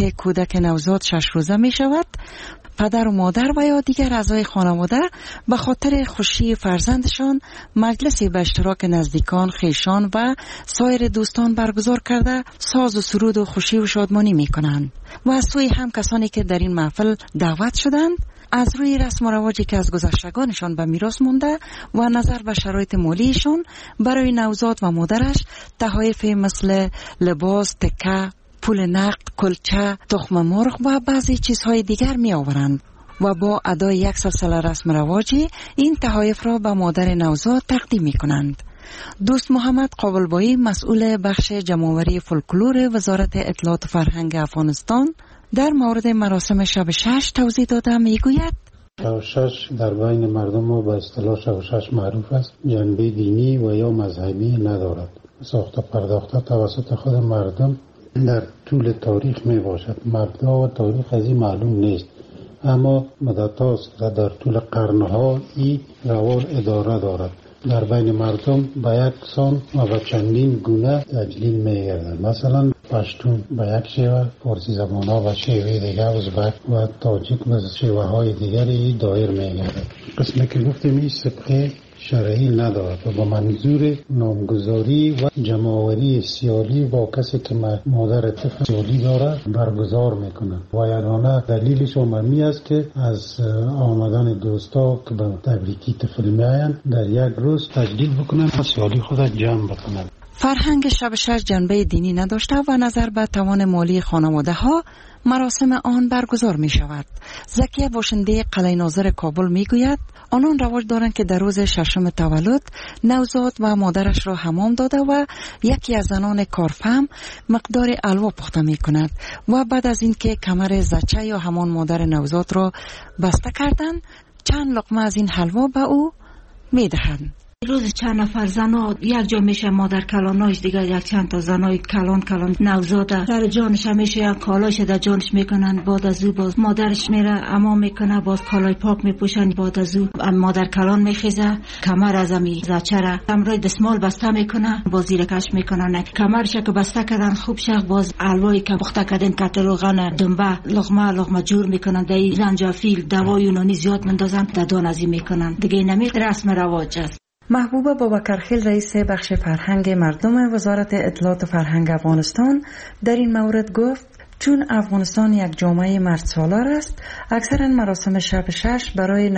وقتی کودک نوزاد 6 روزه می شود، پدر و مادر و یا دیگر اعضای خانواده به خاطر خوشی فرزندشان مجلسی به اشتراک نزدیکان، خویشان و سایر دوستان برگزار کرده ساز و سرود و خوشی و شادمانی می کنند و از سوی هم کسانی که در این محفل دعوت شدند از روی رسم و رواجی که از گذشتگانشان به میراث مونده و نظر به شرایط مالیشان برای نوزاد و مادرش تحایف مثل لباس، تکه، پول نقد، کلچه، تخم مرغ و بعضی چیزهای دیگر می آورند و با ادای یک سلسله رسم رواجی این تحایف را به مادر نوزاد تقدیم می کنند. دوست محمد قابلبایی، مسئول بخش جمع‌آوری فولکلور وزارت اطلاعات و فرهنگ افغانستان، در مورد مراسم شب 6 توضیح داده می گوید: شب 6 در بین مردم ما به اصطلاح شب 6 معروف است. جنبه دینی و یا مذهبی ندارد. ساخته پرداخته توسط خود مردم در طول تاریخ می باشد. مبدا و تاریخ از این معلوم نیست، اما مدت هاست و در طول قرنها این روال اداره دارد. در بین مردم به یک سان و به چندین گونه تجلیل می گردد. مثلا پشتون به یک شیوه، فارسی زبان ها به شیوه دیگر، ازبک و تاجیک به شیوه های دیگری دایر می گردد. قسمی که گفتیم این سابقه شرعی ندارد و با منظور نامگذاری و جمع‌آوری سیالی با کسی که مادر طفل سیالی دارد برگزار میکنند و یگانه دلیلش عمومی است که از آمدن دوستا که به تبریکی طفل میآیند در یک روز تجلیل بکنند و سیالی خود جمع بکنند. فرهنگ شب 6 جنبه دینی نداشته و نظر به توان مالی خانواده ها مراسم آن برگزار می شود. زکیه باشنده قلعه ناظر کابل می گوید آنان رواج دارند که در روز 6 تولد نوزاد و مادرش را حمام داده و یکی از زنان کارفهم مقدار الوا پخته می کند و بعد از اینکه کمر زچه یا همان مادر نوزاد را بسته کردند چند لقمه از این حلوا به او می دهند. روز چند نفر زنا یک جا میشه مادر کلاناش، دیگر یک چند تا زنای کلان نوزاده در جانش میشه یک کالاش در جانش میکنن. بعد از او باز مادرش میره حمام میکنه، باز کالای پاک میپوشن. بعد از او مادر کلان میخیزه، کمر از امی زچره امرای دستمال بسته میکنه، باز زیر کش میکنن. کمرش که بسته کردن خوب شه، باز الوایی که پخته کردن کتر روغن دنبه لقمه جور میکنن. در زنجفیل دوای یونانی زیاد مندازن در دان ازی میکنن. دیگه نمی رسم رواج است. محبوبه بابکرخیل، رئیس بخش فرهنگ مردم وزارت اطلاعات و فرهنگ افغانستان، در این مورد گفت چون افغانستان یک جامعه مرد سالار است، اکثرا مراسم شب 6 برای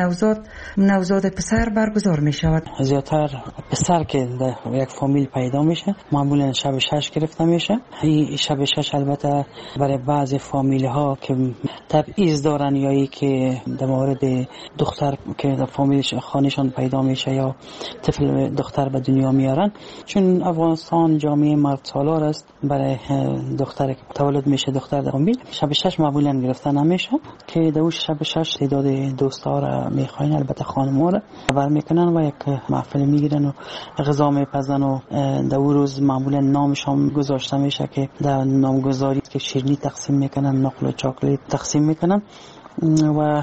نوزاد پسر برگزار می شود. زیادتر پسر که در یک فامیل پیدا میشه معمولا شب 6 گرفته میشه. این شب 6 البته برای بعضی فامیل ها که تبعیض دارن یا ای که در مورد دختر که در فامیل خانشان پیدا میشه یا طفل دختر به دنیا میارن، چون افغانستان جامعه مرد سالار است، برای دختر که تولد میشه دختر در فامیل شب 6 معمولا گرفته نمیشه که در شب 6 تعداد دوستا را میخواین، البته خانم‌ها را خبر میکنن و یک محفل میگیرن و غذا میپزن و در اون روز معمولا نامشان گذاشته میشه که در نامگذاری که شیرینی تقسیم میکنن، نقل و چاکلیت تقسیم میکنن و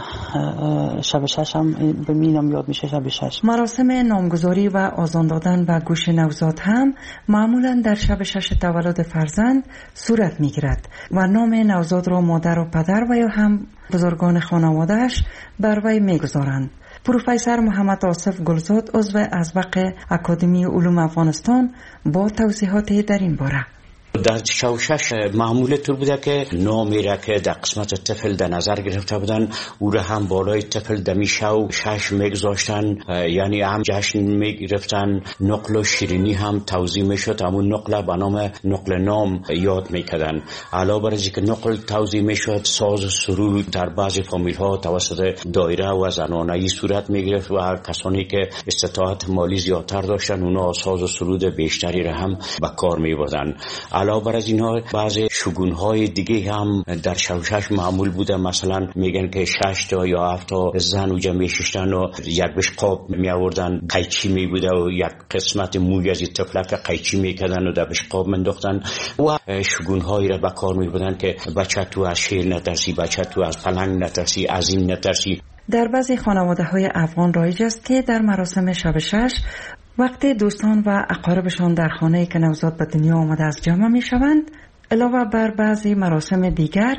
شب 6 هم به مینم یاد میشه شب 6. مراسم نامگذاری و آذان دادن به گوش نوزاد هم معمولا در شب 6 تولد فرزند صورت میگیرد و نام نوزاد را مادر و پدر و یا هم بزرگان خانوادهش بر وی میگذارند. پروفسور محمد آصف گلزاد، عضو ازبق اکادمی علوم افغانستان، با توضیحات در این باره: در شوشش معمول طور بوده که نامی را که در قسمت طفل در نظر گرفته بودن او را هم بالای طفل دمی شش میگذاشتن، یعنی هم جشن میگرفتن. نقل و شیرینی هم توزیع میشد، همون نقل به نام نقل نام یاد میکردن. علاوه بر اینکه نقل توزیع میشد، ساز و سرود در بعضی فامیل ها توسط دایره و زنانه‌ای صورت میگرفت و کسانی که استطاعت مالی زیادتر داشتن اونا ساز و سرود بیشتری را هم به کار میبردن. علاوه بر از اینها بعضی شگون‌های دیگه هم در شوشش معمول بوده. مثلا میگن که 6 تا یا 7 تا زن اونجا میشستن و یک بشقاب میآوردن، قیچی میبوده و یک قسمت موی از طفلک قیچی میکردن و در بشقاب منداختن و شگون‌هایی را به کار میبردن که بچه تو از شیر نترسی، بچه تو از پلنگ نترسی، از این نترسی. در بعضی خانواده‌های افغان رایج است که در مراسم شب 6 وقتی دوستان و اقاربشان در خانه‌ای که نوزاد به دنیا آمده از جمع می شوند، علاوه بر بعضی مراسم دیگر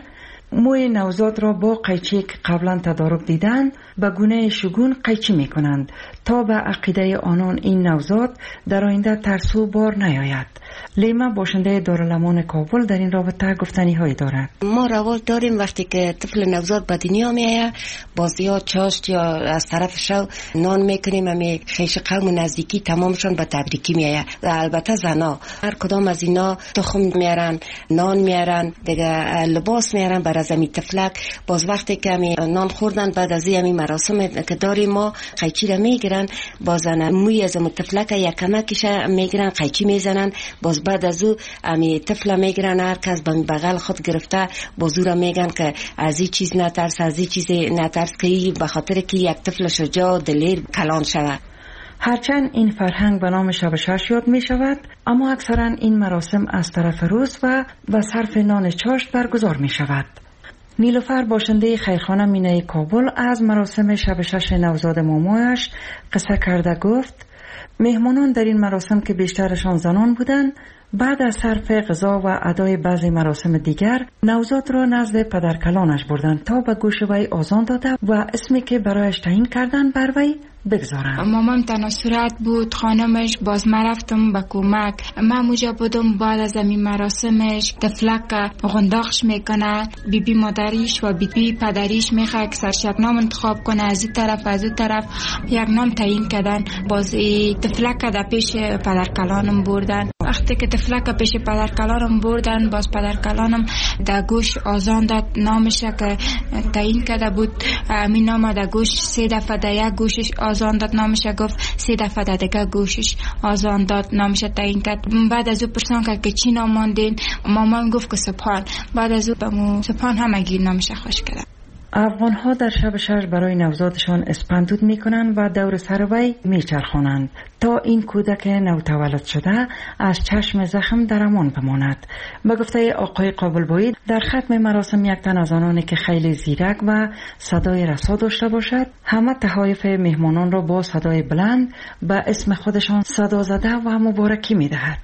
موی نوزاد را با قیچی که قبلا تدارک دیدن به گونه شگون قیچی می کنند تا به عقیده آنان این نوزاد در آینده ترسو بار نیاید. لیما باشنده دارالمان کابل در این رابطه گفتنی هایی دارد. ما رواج داریم وقتی که طفل نوزاد به دنیا میآید باز یا چاشت یا از طرف شو نان میکنیم، همی خیش قوم نزدیکی تمامشون به تبریکی میآید. و البته زنا هر کدام از اینا تخم میارن، نان میارن، دیگه لباس میارن برای زمین طفلک. باز وقتی که همی نان خوردن بعد از این مراسم که داریم ما قیچی را میگیرن، باز موی از طفلک یک کمکش میگیرن قیچی میزنن، باز بعد از او امی طفل میگیرن هر کس به بغل خود گرفته بازو را میگن که از این چیز نترس، از این چیز نترس، که به خاطر که یک طفل شجاع دلیر کلان شود. هرچند این فرهنگ به نام شب شش یاد می شود، اما اکثرا این مراسم از طرف روز و صرف نان چاشت برگزار می شود. نیلوفر باشنده خیرخانه مینه کابل از مراسم شب شش نوزاد مامایش قصه کرده گفت مهمانان در این مراسم که بیشترشان زنان بودند بعد از صرف غذا و ادای بعضی مراسم دیگر نوزاد را نزد پدرکلانش بردند تا به گوش وی آذان داده و اسمی که برایش تعیین کردند بر وی بگذارم. مامان تنها صورت بود، خانمش باز من رفتم به کمک. من موجا بودم بعد از این مراسمش طفلک غنداخش میکنه، بیبی مادریش و بیبی پدریش میخواه که سرشک نام انتخاب کنه، از این طرف از اون طرف یک نام تعیین کردن. باز طفلک در پیش پدرکلانم بردن. وقتی که طفلک پیش پدرکلانم بردن باز پدرکلانم در گوش آذان داد، نامش که تعیین کرده بود همین نام در گوش 3 دفعه در یک گوشش آذان داد، نامش گفت 3 دفعه در دیگه گوشش آذان داد، نامش تعیین کرد. بعد از او پرسان کرد که چی نام ماندین، مامان گفت که سپان. بعد از او به سپان همگی نامش خوش کرد. افغان ها در شب شش برای نوزادشان اسپندود می کنند و دور سر وی می چرخانند تا این کودک نوتولد شده از چشم زخم در امان بماند. به گفته آقای قابلبایی در ختم مراسم یک تن از آنانی که خیلی زیرک و صدای رسا داشته باشد همه تحایف مهمانان را با صدای بلند به اسم خودشان صدا زده و مبارکی می دهد.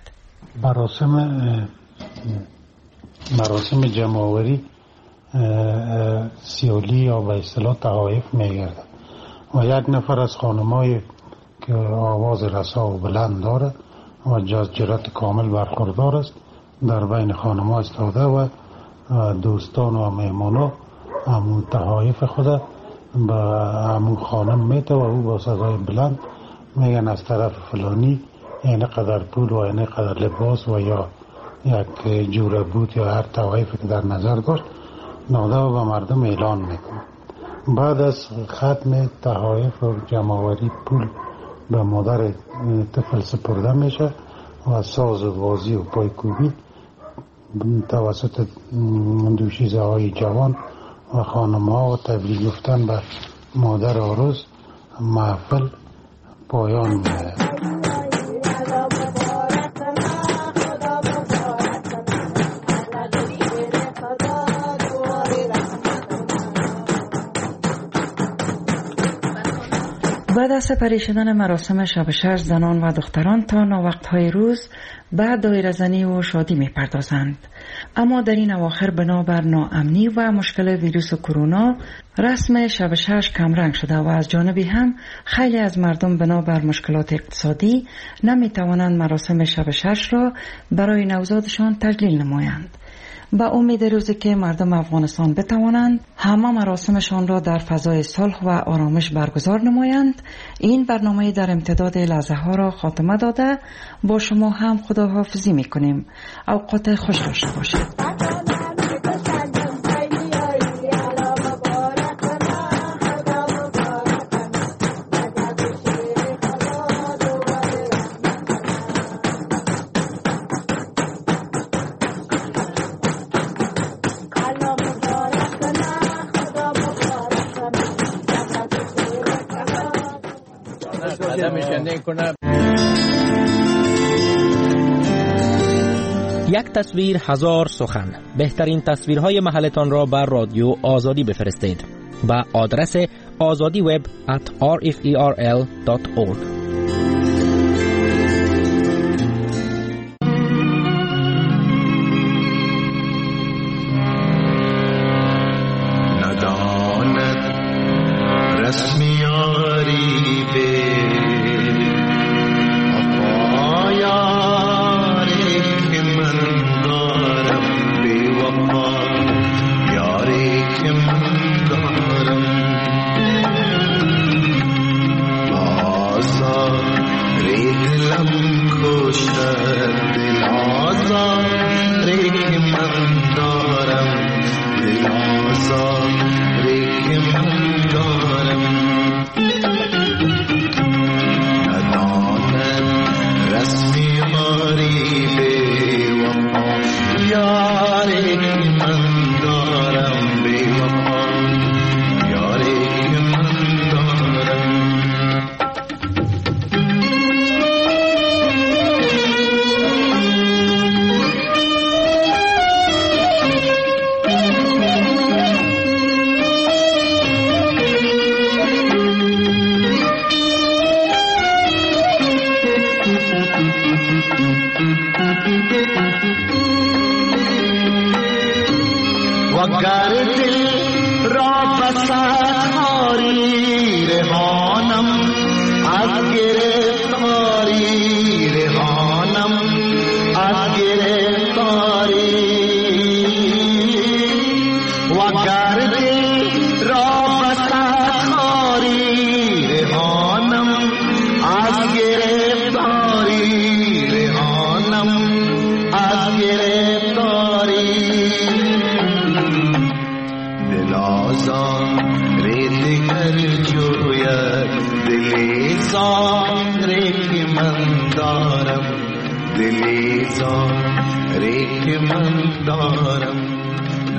مراسم جمع‌آوری سیولی یا به اصطلاح تحایف میگرده و یک نفر از خانمایی که آواز رسا و بلند داره و جرأت کامل برخوردار است در بین خانم‌ها استاده و دوستان و مهمانا همون تحایف خود به همون خانم میته و او با صدای بلند میگن از طرف فلانی این قدر پول و این قدر لباس و یا یک جوره بود یا هر تحایفی که در نظر داشت ناده و به مردم اعلان میکنه. بعد از ختم تحایف و جمع‌آوری پول به مادر طفل سپرده میشه و ساز و بازی و پایکوبی توسط دوشیزه های جوان و خانم ها و تبریک گفتن به مادر عروس محفل پایان میده. بعد از سپری شدن مراسم شب شش زنان و دختران تا ناوقت‌های روز بعد دایره زنی و شادی می‌پردازند. اما در این اواخر بنابر ناامنی و مشکل ویروس کرونا رسم شب شش کمرنگ شده و از جانبی هم خیلی از مردم بنابر مشکلات اقتصادی نمی‌توانند مراسم شب شش را برای نوزادشان تجلیل نمایند. با امید روزی که مردم افغانستان بتوانند همه مراسمشان را در فضای صلح و آرامش برگزار نمایند، این برنامه در امتداد لحظه ها را خاتمه داده با شما هم خداحافظی میکنیم. اوقات خوش داشته باشید. یک تصویر هزار سخن. بهترین تصویرهای محلتان را بر رادیو آزادی بفرستید با آدرس azadiweb@rferl.org. وگر دل را بسخاری رهانم از گرفتاری رهانم از گرفتاری وگر دل را بسخاری رهانم از گرفتاری رهانم از گرفتاری دل آزار دیگر جوید دل زاری که من دارم دل زاری که من دارم